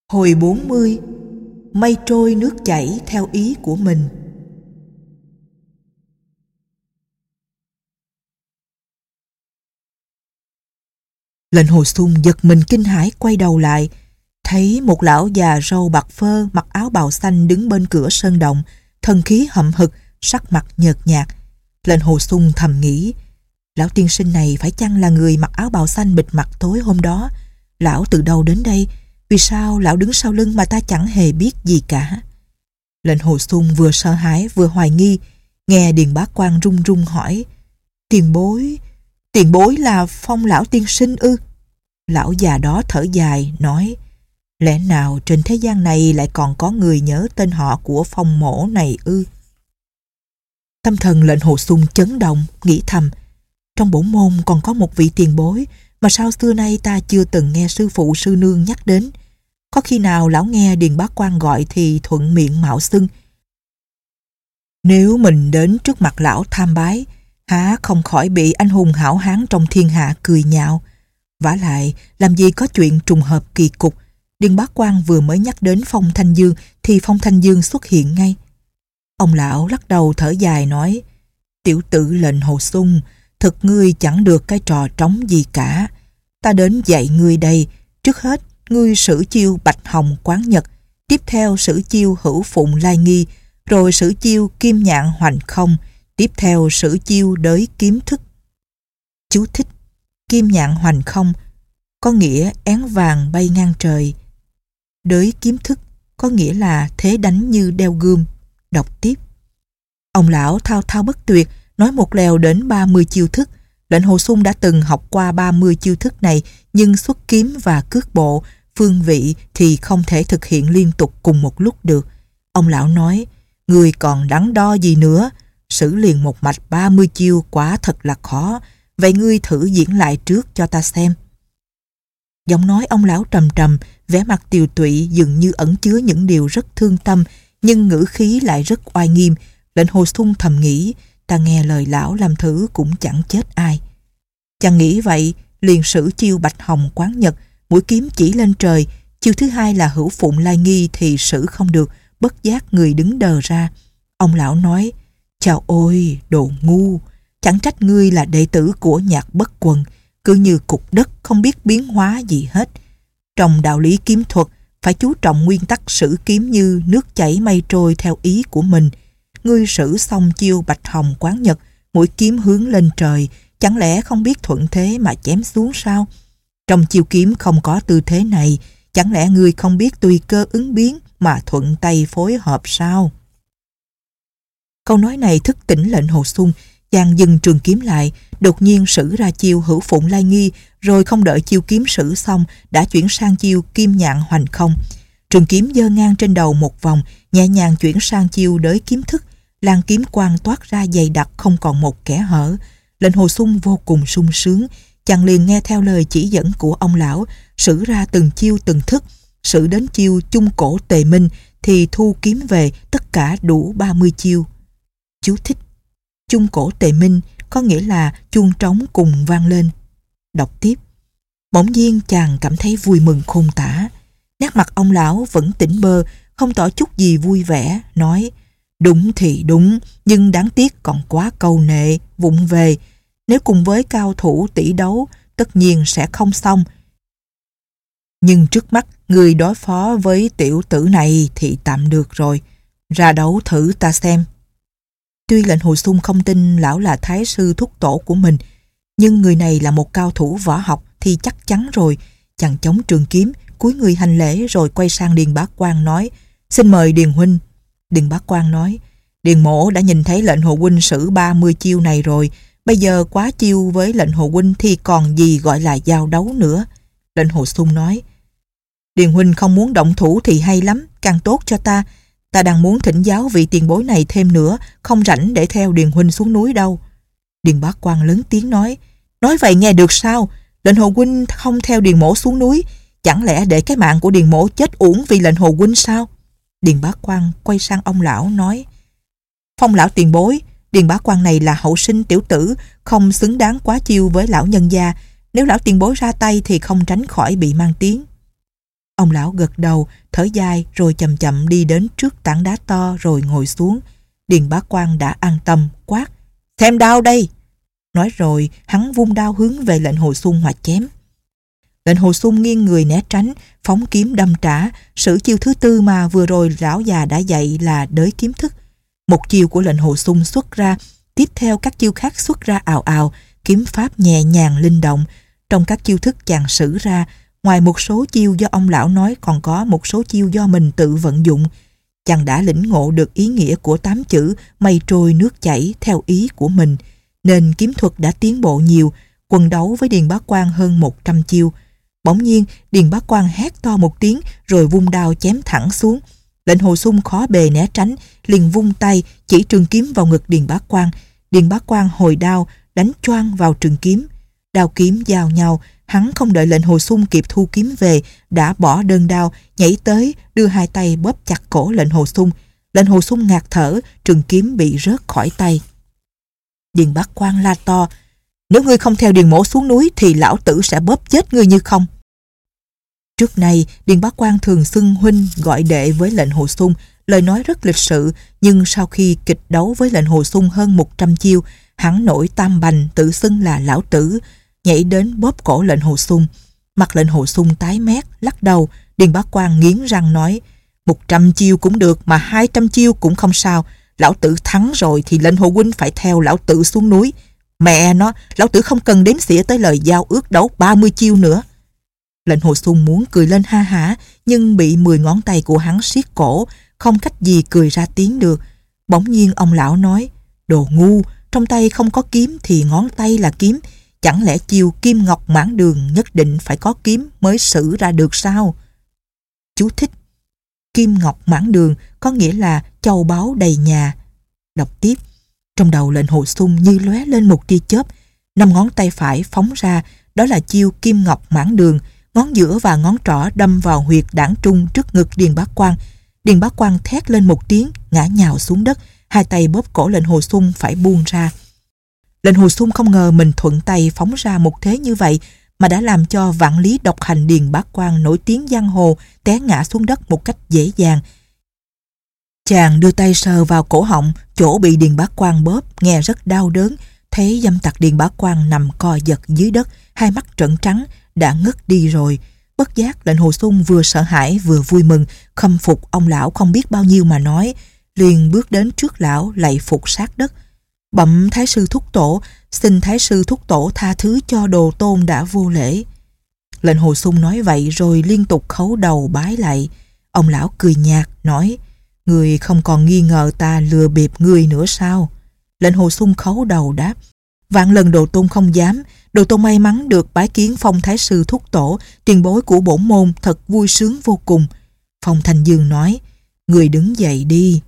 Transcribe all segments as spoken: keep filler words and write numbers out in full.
Hồi bốn mươi. Mây trôi nước chảy theo ý của mình. Lệnh Hồ Sung giật mình kinh hãi quay đầu lại, thấy một lão già râu bạc phơ mặc áo bào xanh đứng bên cửa sơn động, thân khí hậm hực, sắc mặt nhợt nhạt. Lệnh Hồ Sung thầm nghĩ, lão tiên sinh này phải chăng là người mặc áo bào xanh bịt mặt tối hôm đó? Lão từ đâu đến đây? Vì sao lão đứng sau lưng mà ta chẳng hề biết gì cả? Lệnh Hồ Sung vừa sợ hãi vừa hoài nghi, nghe Điền Bá Quang run run hỏi, tiền bối, tiền bối là Phong lão tiên sinh ư? Lão già đó thở dài nói, lẽ nào trên thế gian này lại còn có người nhớ tên họ của Phong mỗ này ư? Tâm thần Lệnh Hồ Sung chấn động, nghĩ thầm, trong bổn môn còn có một vị tiền bối mà sao xưa nay ta chưa từng nghe sư phụ sư nương nhắc đến. Có khi nào lão nghe Điền Bá Quang gọi thì thuận miệng mạo xưng. Nếu mình đến trước mặt lão tham bái, há không khỏi bị anh hùng hảo hán trong thiên hạ cười nhạo. Vả lại, làm gì có chuyện trùng hợp kỳ cục. Điền Bá Quang vừa mới nhắc đến Phong Thanh Dương thì Phong Thanh Dương xuất hiện ngay. Ông lão lắc đầu thở dài nói, tiểu tử Lệnh Hồ Sung, thực ngươi chẳng được cái trò trống gì cả. Ta đến dạy ngươi đây, trước hết ngươi sử chiêu Bạch Hồng Quán Nhật, tiếp theo sử chiêu Hữu Phụng Lai Nghi, rồi sử chiêu Kim Nhạn Hoành Không, tiếp theo sử chiêu Đới Kiếm Thức. Chú thích: Kim Nhạn Hoành Không có nghĩa én vàng bay ngang trời. Đới Kiếm Thức có nghĩa là thế đánh như đeo gươm. Đọc tiếp. Ông lão thao thao bất tuyệt nói một lèo đến ba mươi chiêu thức. Lệnh Hồ Sung đã từng học qua ba mươi chiêu thức này, nhưng xuất kiếm và cước bộ, phương vị thì không thể thực hiện liên tục cùng một lúc được. Ông lão nói, người còn đắn đo gì nữa, xử liền một mạch ba mươi chiêu quả thật là khó, vậy ngươi thử diễn lại trước cho ta xem. Giọng nói ông lão trầm trầm, vẻ mặt tiều tụy dường như ẩn chứa những điều rất thương tâm, nhưng ngữ khí lại rất oai nghiêm. Lệnh Hồ Sung thầm nghĩ, ta nghe lời lão làm thử cũng chẳng chết ai. Chàng nghĩ vậy, liền sử chiêu Bạch Hồng Quán Nhật, mũi kiếm chỉ lên trời. Chiêu thứ hai là Hữu Phụng Lai Nghi thì sử không được, bất giác người đứng đờ ra. Ông lão nói, chào ôi, đồ ngu, chẳng trách ngươi là đệ tử của Nhạc Bất Quần, cứ như cục đất không biết biến hóa gì hết. Trong đạo lý kiếm thuật, phải chú trọng nguyên tắc sử kiếm như nước chảy mây trôi theo ý của mình. Ngươi sử xong chiêu Bạch Hồng Quán Nhật, mũi kiếm hướng lên trời, chẳng lẽ không biết thuận thế mà chém xuống sao? Trong chiêu kiếm không có tư thế này, chẳng lẽ ngươi không biết tùy cơ ứng biến mà thuận tay phối hợp sao? Câu nói này thức tỉnh Lệnh Hồ Sung, chàng dừng trường kiếm lại, đột nhiên sử ra chiêu Hữu Phụng Lai Nghi, rồi không đợi chiêu kiếm sử xong đã chuyển sang chiêu Kim Nhạn Hoành Không. Trường kiếm giơ ngang trên đầu một vòng, nhẹ nhàng chuyển sang chiêu Đới Kiếm Thức, lan kiếm quang toát ra dày đặc không còn một kẽ hở. Lệnh Hồ Sung vô cùng sung sướng, chàng liền nghe theo lời chỉ dẫn của ông lão, sử ra từng chiêu từng thức. Sử đến chiêu Chung Cổ Tề Minh thì thu kiếm về, tất cả đủ ba mươi chiêu. Chú thích: Chung Cổ Tề Minh có nghĩa là chuông trống cùng vang lên. Đọc tiếp. Bỗng nhiên chàng cảm thấy vui mừng khôn tả. Nét mặt ông lão vẫn tỉnh bơ, không tỏ chút gì vui vẻ, nói, đúng thì đúng, nhưng đáng tiếc còn quá câu nệ, vụng về. Nếu cùng với cao thủ tỷ đấu, tất nhiên sẽ không xong. Nhưng trước mắt, người đối phó với tiểu tử này thì tạm được rồi. Ra đấu thử ta xem. Tuy Lệnh Hồ Sung không tin lão là thái sư thúc tổ của mình, nhưng người này là một cao thủ võ học thì chắc chắn rồi. Chàng chống trường kiếm, cúi người hành lễ rồi quay sang Điền Bá Quang nói, xin mời Điền huynh. Điền Bá Quang nói, Điền mỗ đã nhìn thấy Lệnh Hồ huynh sử ba mươi chiêu này rồi, bây giờ quá chiêu với Lệnh Hồ huynh thì còn gì gọi là giao đấu nữa. Lệnh Hồ Sung nói, Điền huynh không muốn động thủ thì hay lắm, càng tốt cho ta. Ta đang muốn thỉnh giáo vị tiền bối này thêm nữa, không rảnh để theo Điền huynh xuống núi đâu. Điền Bá Quang lớn tiếng nói, nói vậy nghe được sao? Lệnh Hồ huynh không theo Điền mỗ xuống núi, chẳng lẽ để cái mạng của Điền mỗ chết uổng vì Lệnh Hồ huynh sao? Điền Bá Quang quay sang ông lão nói, Phong lão tiền bối, Điền Bá Quang này là hậu sinh tiểu tử, không xứng đáng quá chiêu với lão nhân gia. Nếu lão tiền bối ra tay thì không tránh khỏi bị mang tiếng. Ông lão gật đầu, thở dài rồi chậm chậm đi đến trước tảng đá to rồi ngồi xuống. Điền Bá Quang đã an tâm, quát: "Xem đao đây!" Nói rồi, hắn vung đao hướng về lệnh Hồ Xuân mà chém. Lệnh Hồ Xuân nghiêng người né tránh, phóng kiếm đâm trả. Sử chiêu thứ tư mà vừa rồi lão già đã dạy là đới kiếm thức. Một chiêu của lệnh Hồ Xuân xuất ra, tiếp theo các chiêu khác xuất ra ào ào, kiếm pháp nhẹ nhàng linh động. Trong các chiêu thức chàng sử ra, ngoài một số chiêu do ông lão nói, còn có một số chiêu do mình tự vận dụng. Chàng đã lĩnh ngộ được ý nghĩa của tám chữ mây trôi nước chảy theo ý của mình, nên kiếm thuật đã tiến bộ nhiều, quần đấu với Điền Bá Quang hơn một trăm chiêu. Bỗng nhiên, Điền Bá Quang hét to một tiếng rồi vung đao chém thẳng xuống. Lệnh Hồ Xuân khó bề né tránh, liền vung tay chỉ trường kiếm vào ngực Điền Bá Quang. Điền Bá Quang hồi đao đánh choang vào trường kiếm. Đao kiếm giao nhau, hắn không đợi lệnh Hồ Xuân kịp thu kiếm về, đã bỏ đơn đao, nhảy tới đưa hai tay bóp chặt cổ lệnh Hồ Xuân. Lệnh Hồ Xuân ngạt thở, trường kiếm bị rớt khỏi tay. Điền Bá Quang la to: "Nếu ngươi không theo Điền mỗ xuống núi thì lão tử sẽ bóp chết ngươi như không." Trước này, Điền Bá Quang thường xưng huynh gọi đệ với lệnh Hồ Xuân, lời nói rất lịch sự, nhưng sau khi kịch đấu với lệnh Hồ Xuân hơn một trăm chiêu, hắn nổi tam bành tự xưng là lão tử, nhảy đến bóp cổ lệnh Hồ Xuân. Mặt lệnh Hồ Xuân tái mét, lắc đầu. Điền Bá Quang nghiến răng nói: "Một trăm chiêu cũng được, mà hai trăm chiêu cũng không sao. Lão tử thắng rồi thì lệnh Hồ huynh phải theo lão tử xuống núi. Mẹ nó, lão tử không cần đếm xỉa tới lời giao ước đấu ba mươi chiêu nữa." Lệnh Hồ Xuân muốn cười lên ha hả, nhưng bị mười ngón tay của hắn siết cổ, không cách gì cười ra tiếng được. Bỗng nhiên ông lão nói: "Đồ ngu, trong tay không có kiếm thì ngón tay là kiếm. Chẳng lẽ chiêu kim ngọc mãn đường nhất định phải có kiếm mới sử ra được sao?" Chú thích: Kim ngọc mãn đường có nghĩa là châu báu đầy nhà. Đọc tiếp. Trong đầu lệnh Hồ Xuân như lóe lên một tia chớp. Năm ngón tay phải phóng ra, đó là chiêu kim ngọc mãn đường. Ngón giữa và ngón trỏ đâm vào huyệt đảng trung trước ngực Điền Bá Quang. Điền Bá Quang thét lên một tiếng, ngã nhào xuống đất, hai tay bóp cổ lệnh Hồ Xuân phải buông ra. Lệnh Hồ Xuân không ngờ mình thuận tay phóng ra một thế như vậy mà đã làm cho vạn lý độc hành Điền Bá Quang nổi tiếng giang hồ té ngã xuống đất một cách dễ dàng. Chàng đưa tay sờ vào cổ họng, chỗ bị Điền Bá Quang bóp, nghe rất đau đớn. Thấy dâm tặc Điền Bá Quang nằm co giật dưới đất, hai mắt trợn trắng, đã ngất đi rồi. Bất giác lệnh Hồ Xuân vừa sợ hãi vừa vui mừng, khâm phục ông lão không biết bao nhiêu mà nói, liền bước đến trước lão lạy phục sát đất: "Bẩm Thái sư thúc tổ, xin Thái sư thúc tổ tha thứ cho đồ tôn đã vô lễ." Lệnh Hồ Xuân nói vậy rồi liên tục khấu đầu bái lạy. Ông lão cười nhạt nói: "Người không còn nghi ngờ ta lừa bịp người nữa sao?" Lệnh Hồ Xuân khấu đầu đáp: "Vạn lần đồ tôn không dám. Đồ tôn may mắn được bái kiến Phong Thái sư thúc tổ, tiền bối của bổn môn, thật vui sướng vô cùng." Phong Thành Dương nói: "Người đứng dậy đi."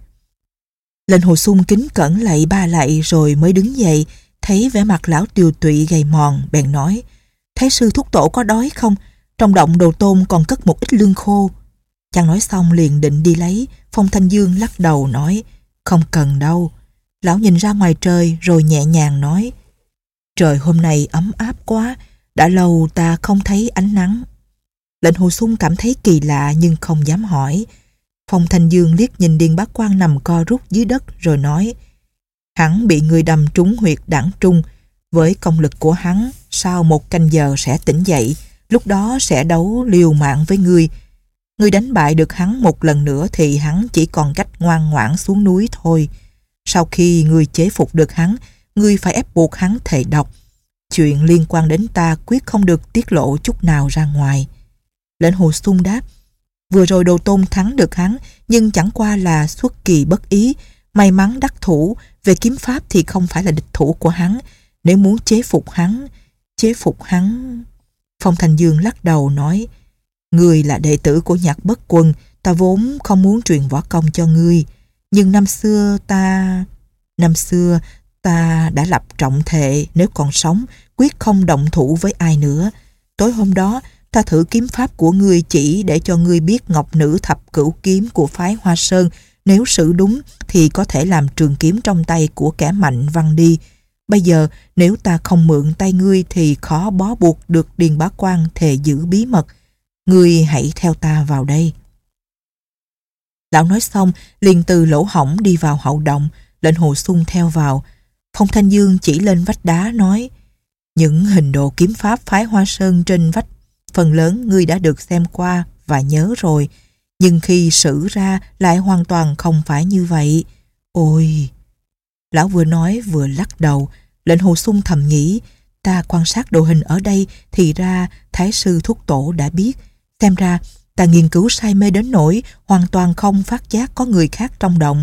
Lệnh Hồ Xuân kính cẩn lạy ba lạy rồi mới đứng dậy. Thấy vẻ mặt lão tiều tụy gầy mòn, bèn nói: "Thái sư thúc tổ có đói không? Trong động đồ tôn còn cất một ít lương khô." Chàng nói xong liền định đi lấy. Phong Thanh Dương lắc đầu nói: "Không cần đâu." Lão nhìn ra ngoài trời rồi nhẹ nhàng nói: "Trời hôm nay ấm áp quá, đã lâu ta không thấy ánh nắng." Lệnh Hồ Xuân cảm thấy kỳ lạ nhưng không dám hỏi. Phong Thanh Dương liếc nhìn Điền Bá Quang nằm co rút dưới đất rồi nói: "Hắn bị người đâm trúng huyệt đảng trung. Với công lực của hắn, sau một canh giờ sẽ tỉnh dậy, lúc đó sẽ đấu liều mạng với ngươi. Ngươi đánh bại được hắn một lần nữa thì hắn chỉ còn cách ngoan ngoãn xuống núi thôi. Sau khi ngươi chế phục được hắn, ngươi phải ép buộc hắn thề độc. Chuyện liên quan đến ta quyết không được tiết lộ chút nào ra ngoài." Lệnh Hồ Xuân đáp: "Vừa rồi đồ tôn thắng được hắn, nhưng chẳng qua là xuất kỳ bất ý, may mắn đắc thủ. Về kiếm pháp thì không phải là địch thủ của hắn. Nếu muốn chế phục hắn, chế phục hắn..." Phong Thành Dương lắc đầu nói: "Ngươi là đệ tử của Nhạc Bất Quân, ta vốn không muốn truyền võ công cho ngươi. Nhưng năm xưa ta... Năm xưa ta đã lập trọng thệ nếu còn sống quyết không động thủ với ai nữa. Tối hôm đó ta thử kiếm pháp của ngươi chỉ để cho ngươi biết ngọc nữ thập cửu kiếm của phái Hoa Sơn, nếu sử đúng thì có thể làm trường kiếm trong tay của kẻ mạnh văng đi. Bây giờ nếu ta không mượn tay ngươi thì khó bó buộc được Điền Bá Quang thề giữ bí mật. Ngươi hãy theo ta vào đây. Lão nói xong, liền từ lỗ hổng đi vào hậu động. Lệnh Hồ Xung theo vào. Phong Thanh Dương chỉ lên vách đá nói: những hình đồ kiếm pháp phái Hoa Sơn trên vách, phần lớn ngươi đã được xem qua và nhớ rồi. Nhưng khi sử ra lại hoàn toàn không phải như vậy. Ôi! Lão vừa nói vừa lắc đầu. Lệnh Hồ Xung thầm nghĩ: ta quan sát đồ hình ở đây thì ra Thái sư Thúc Tổ đã biết. Xem ra ta nghiên cứu say mê đến nỗi hoàn toàn không phát giác có người khác trong động.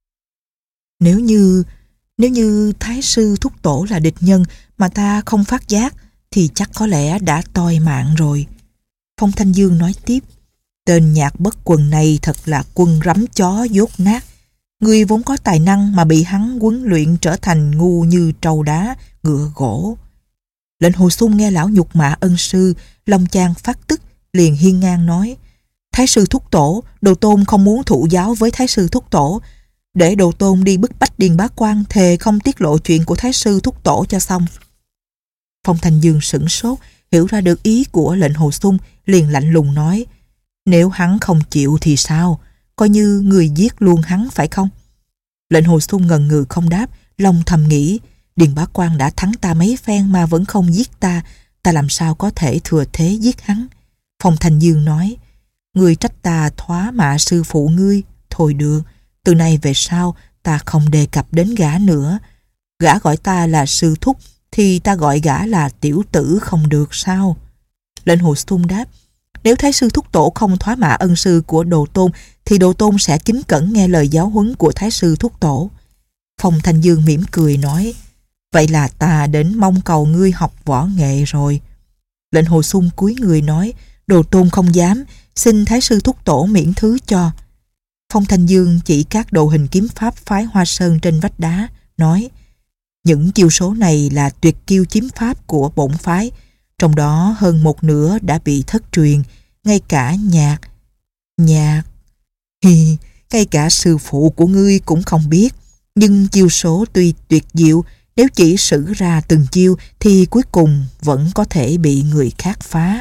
Nếu như nếu như Thái sư Thúc Tổ là địch nhân mà ta không phát giác thì chắc có lẽ đã toi mạng rồi. Phong Thanh Dương nói tiếp: tên Nhạc Bất Quần này thật là quân rắm chó dốt nát. Ngươi vốn có tài năng mà bị hắn huấn luyện trở thành ngu như trâu đá, ngựa gỗ. Lệnh Hồ Xung nghe lão nhục mạ ân sư, lòng chàng phát tức, liền hiên ngang nói: Thái sư Thúc Tổ, Đồ Tôn không muốn thụ giáo với Thái sư Thúc Tổ. Để Đồ Tôn đi bức bách Điền Bá Quang thề không tiết lộ chuyện của Thái sư Thúc Tổ cho xong. Phong Thanh Dương sửng sốt, hiểu ra được ý của lệnh Hồ Xung, liền lạnh lùng nói: nếu hắn không chịu thì sao? Coi như người giết luôn hắn phải không? Lệnh Hồ Xung ngần ngừ không đáp, lòng thầm nghĩ: Điền Bá Quang đã thắng ta mấy phen mà vẫn không giết ta, ta làm sao có thể thừa thế giết hắn? Phong Thanh Dương nói: ngươi trách ta thoá mạ sư phụ ngươi, thôi được, từ nay về sau ta không đề cập đến gã nữa. Gã gọi ta là sư thúc thì ta gọi gã là tiểu tử không được sao? Lệnh Hồ Xung đáp: nếu Thái sư Thúc Tổ không thoá mạ ân sư của Đồ Tôn thì Đồ Tôn sẽ kính cẩn nghe lời giáo huấn của Thái sư Thúc Tổ. Phong Thanh Dương mỉm cười nói: vậy là ta đến mong cầu ngươi học võ nghệ rồi. Lệnh Hồ Xung cúi người nói: Đồ Tôn không dám, xin Thái sư Thúc Tổ miễn thứ cho. Phong Thanh Dương chỉ các đồ hình kiếm pháp phái Hoa Sơn trên vách đá, nói: những chiêu số này là tuyệt kiêu kiếm pháp của bổn phái, trong đó hơn một nửa đã bị thất truyền, ngay cả nhạc nhạc hi, ngay cả sư phụ của ngươi cũng không biết. Nhưng chiêu số tuy tuyệt diệu, nếu chỉ sử ra từng chiêu thì cuối cùng vẫn có thể bị người khác phá.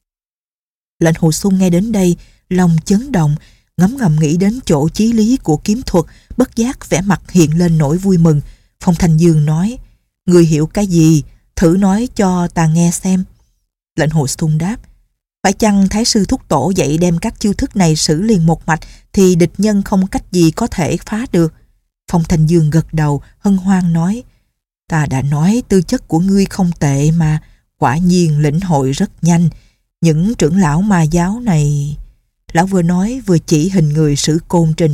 Lệnh Hồ Xung nghe đến đây, lòng chấn động, ngấm ngầm nghĩ đến chỗ chí lý của kiếm thuật, bất giác vẻ mặt hiện lên nỗi vui mừng. Phong Thanh Dương nói: ngươi hiểu cái gì? Thử nói cho ta nghe xem. Lệnh Hồ Xung đáp: phải chăng Thái sư Thúc Tổ dạy đem các chiêu thức này xử liền một mạch thì địch nhân không cách gì có thể phá được? Phong Thanh Dương gật đầu, hân hoan nói: ta đã nói tư chất của ngươi không tệ mà, quả nhiên lĩnh hội rất nhanh. Những trưởng lão ma giáo này... Lão vừa nói vừa chỉ hình người sử côn trên